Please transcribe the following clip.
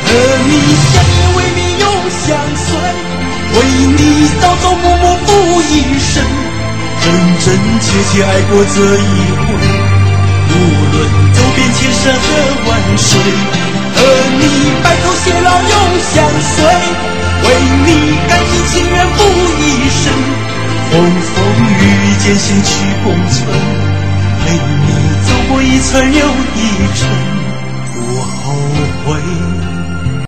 和你相依为命永相随，为你朝朝暮暮付一生，真真切切爱过这一回。无论走遍千山和万水，和你白头偕老永相随，为你甘心情愿付一生，风风雨雨艰辛去共存，陪你走过一程又一程，不后悔。